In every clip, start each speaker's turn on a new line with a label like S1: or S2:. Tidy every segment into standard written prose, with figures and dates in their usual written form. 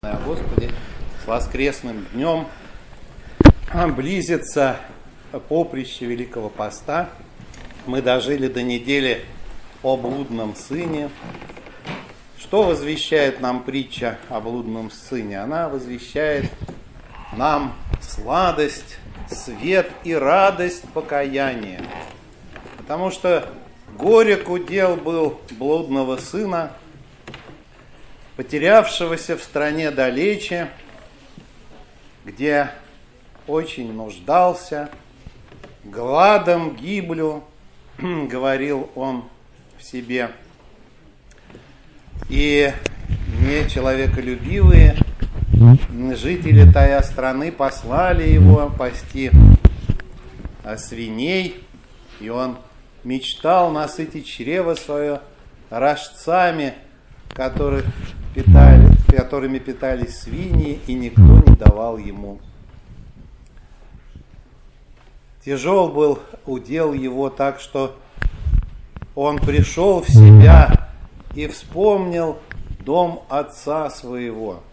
S1: Господи, с воскресным днем близится поприще Великого Поста. Мы дожили до недели о блудном сыне. Что возвещает нам притча о блудном сыне? Она возвещает нам сладость, свет и радость покаяния. Потому что горек удел был блудного сына, потерявшегося в стране далече, где очень нуждался, гладом гиблю, говорил он в себе. И нечеловеколюбивые жители тая страны послали его пасти свиней, и он мечтал насытить чрево свое рожцами, которыми питались свиньи, и никто не давал ему. Тяжел был удел его, так что он пришел в себя и вспомнил дом отца своего.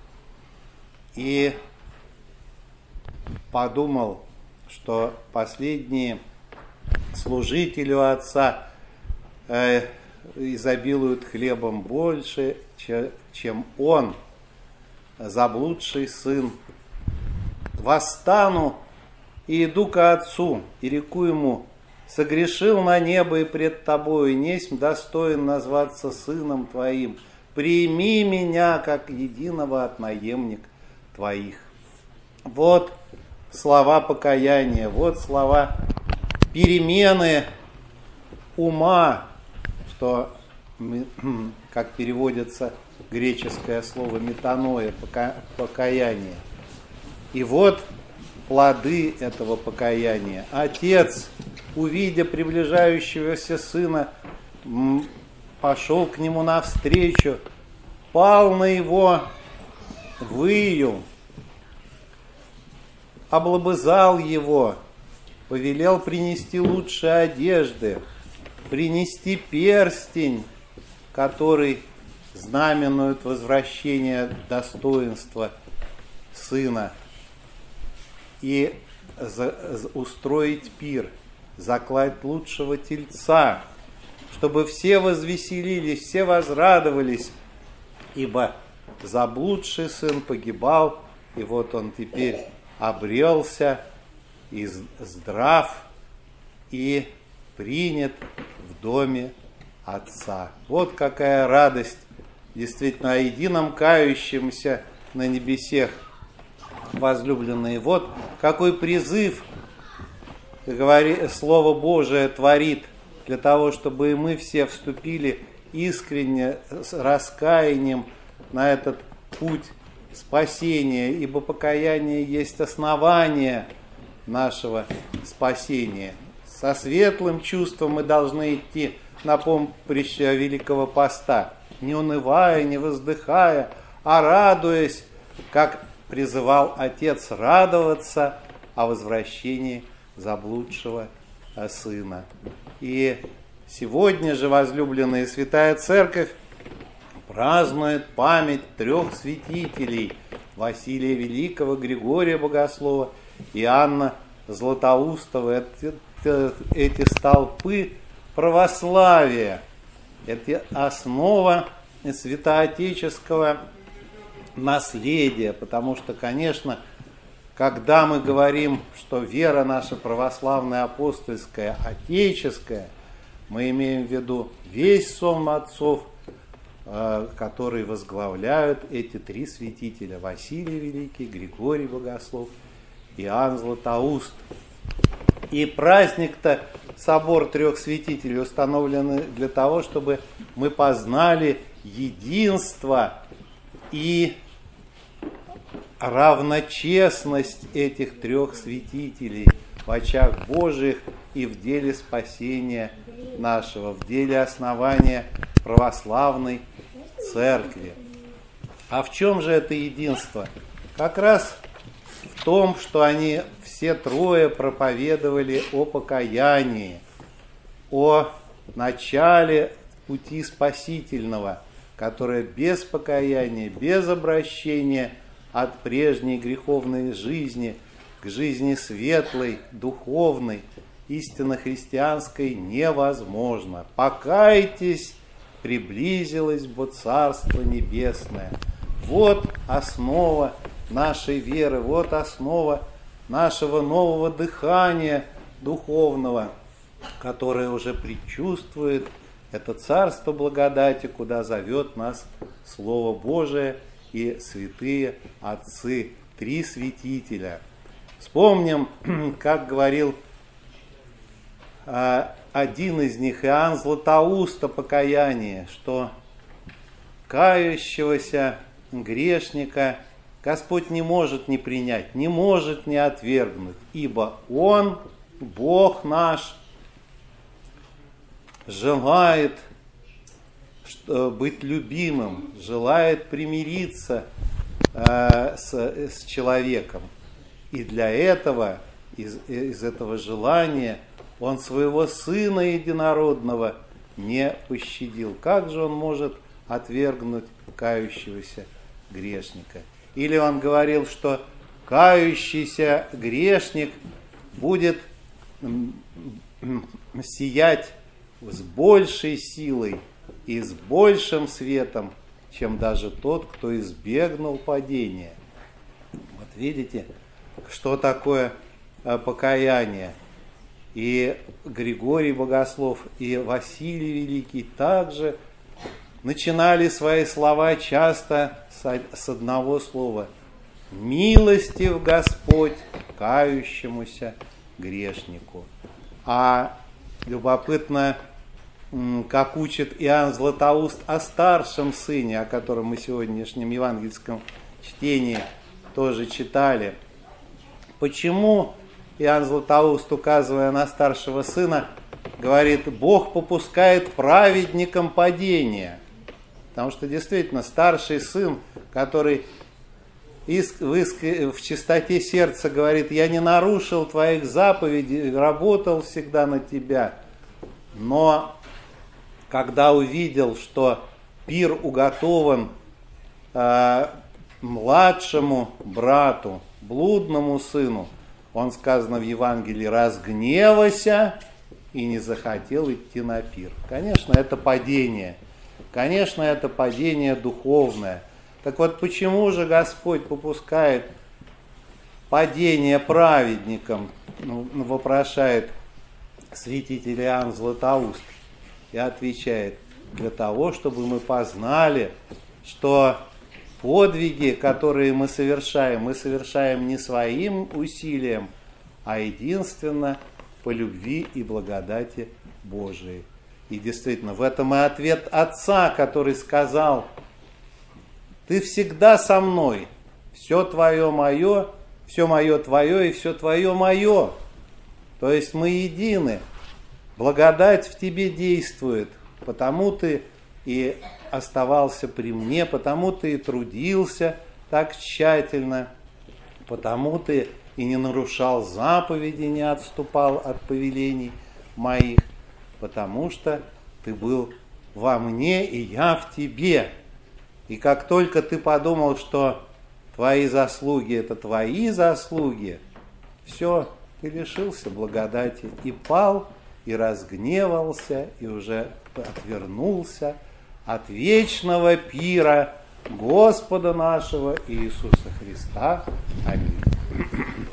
S1: И подумал, что последние служители у отца изобилуют хлебом больше, чем он, заблудший сын. Восстану и иду ко отцу, и реку ему: согрешил на небо и пред тобою, несмь достоин назваться сыном твоим. Прими меня, как единого от наемник твоих. Вот слова покаяния, вот слова перемены ума, что, как переводится греческое слово метаноя, покаяние. И вот плоды этого покаяния. Отец, увидя приближающегося сына, пошел к нему навстречу, пал на его выю, облобызал его, повелел принести лучшие одежды, принести перстень, который знаменует возвращение достоинства сына, и устроить пир, заклать лучшего тельца, чтобы все возвеселились, все возрадовались, ибо заблудший сын погибал, и вот он теперь обрелся и здрав, и принят в доме отца. Вот какая радость действительно о едином кающемся на небесех, возлюбленные. Вот какой призыв Слово Божие творит для того, чтобы и мы все вступили искренне с раскаянием на этот путь спасения, ибо покаяние есть основание нашего спасения. Со светлым чувством мы должны идти на поприще Великого Поста, не унывая, не воздыхая, а радуясь, как призывал Отец радоваться о возвращении заблудшего сына. И сегодня же, возлюбленные, Святая Церковь празднует память 3 святителей: Василия Великого, Григория Богослова, Иоанна Златоустова. Эти столпы православия, это основа святоотеческого наследия, потому что, конечно, когда мы говорим, что вера наша православная, апостольская, отеческая, мы имеем в виду весь сон отцов, которые возглавляют эти 3 святителя: Василий Великий, Григорий Богослов, Иоанн Златоуст. И праздник-то, собор 3 святителей, установлен для того, чтобы мы познали единство и равночестность этих 3 святителей в очах Божьих и в деле спасения нашего, в деле основания православной церкви. А в чем же это единство? Как раз в том, что они все 3 проповедовали о покаянии, о начале пути спасительного, которое без покаяния, без обращения от прежней греховной жизни к жизни светлой, духовной, истинно христианской невозможно. Покайтесь, приблизилось бы Царство Небесное. Вот основа нашей веры, вот основа нашего нового дыхания духовного, которое уже предчувствует это Царство благодати, куда зовет нас Слово Божие и святые отцы, 3 святителя. Вспомним, как говорил один из них, Иоанн Златоуст, о покаянии, что кающегося грешника Господь не может не принять, не может не отвергнуть, ибо Он, Бог наш, желает быть любимым, желает примириться с человеком. И для этого, из этого желания, Он своего Сына Единородного не пощадил. Как же Он может отвергнуть кающегося грешника? Или Он говорил, что кающийся грешник будет сиять с большей силой и с большим светом, чем даже тот, кто избегнул падения. Вот видите, что такое покаяние. И Григорий Богослов, и Василий Великий также начинали свои слова часто с одного слова: «Милостив Господь кающемуся грешнику». А любопытно, как учит Иоанн Златоуст о старшем сыне, о котором мы в сегодняшнем евангельском чтении тоже читали. Почему Иоанн Златоуст, указывая на старшего сына, говорит: Бог попускает праведникам падения? Потому что действительно старший сын, который в чистоте сердца говорит: я не нарушил твоих заповедей, работал всегда на тебя, но когда увидел, что пир уготован младшему брату, блудному сыну, он, сказано в Евангелии, разгневался и не захотел идти на пир. Конечно, это падение. Конечно, это падение духовное. Так вот, почему же Господь попускает падение праведникам, вопрошает святитель Иоанн Златоуст, и отвечает: для того, чтобы мы познали, что подвиги, которые мы совершаем не своим усилием, а единственно по любви и благодати Божией. И действительно, в этом и ответ Отца, который сказал: ты всегда со мной, все твое мое, все мое твое и все твое мое. То есть мы едины, благодать в тебе действует, потому ты и оставался при мне, потому ты и трудился так тщательно, потому ты и не нарушал заповеди, не отступал от повелений моих, потому что ты был во мне, и я в тебе. И как только ты подумал, что твои заслуги – это твои заслуги, все, ты лишился благодати и пал, и разгневался, и уже отвернулся от вечного пира Господа нашего Иисуса Христа. Аминь.